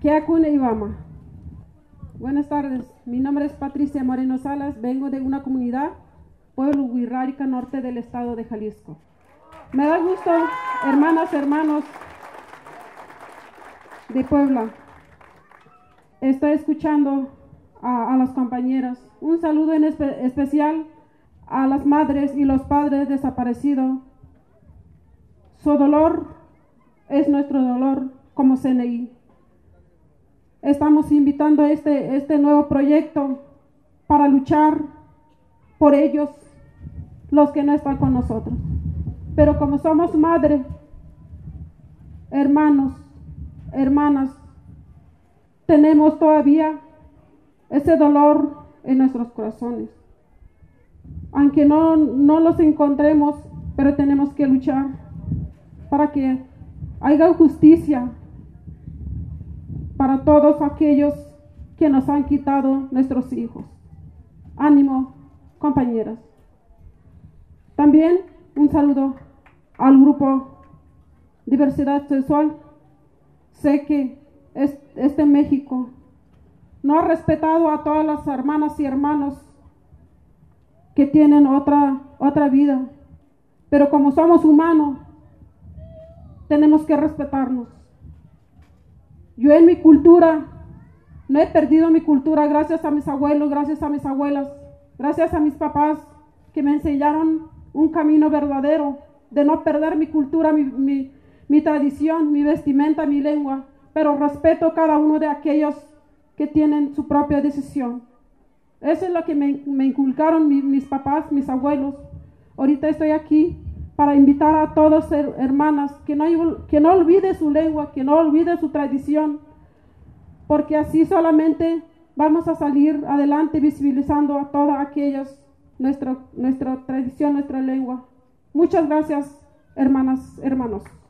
Kiakune Ibama. Buenas tardes, mi nombre es Patricia Moreno Salas, vengo de una comunidad, Pueblo Huirrárica Norte del estado de Jalisco. Me da gusto, hermanas, hermanos de Puebla. Estoy escuchando a las compañeras. Un saludo en especial a las madres y los padres desaparecidos. Su dolor es nuestro dolor como CNI. Estamos invitando este nuevo proyecto para luchar por ellos, los que no están con nosotros. Pero como somos madres, hermanos, hermanas, tenemos todavía ese dolor en nuestros corazones. Aunque no los encontremos, pero tenemos que luchar para que haya justicia para todos aquellos que nos han quitado nuestros hijos. Ánimo, compañeras. También un saludo al grupo Diversidad Sexual. Sé que este México no ha respetado a todas las hermanas y hermanos que tienen otra vida, pero como somos humanos, tenemos que respetarnos. Yo en mi cultura, no he perdido mi cultura gracias a mis abuelos, gracias a mis abuelas, gracias a mis papás que me enseñaron un camino verdadero de no perder mi cultura, mi tradición, mi vestimenta, mi lengua, pero respeto a cada uno de aquellos que tienen su propia decisión. Eso es lo que me inculcaron mis papás, mis abuelos. Ahorita estoy aquí para invitar a todas hermanas que no olviden su lengua, que no olviden su tradición, porque así solamente vamos a salir adelante visibilizando a todas aquellas nuestra tradición, nuestra lengua. Muchas gracias, hermanas, hermanos.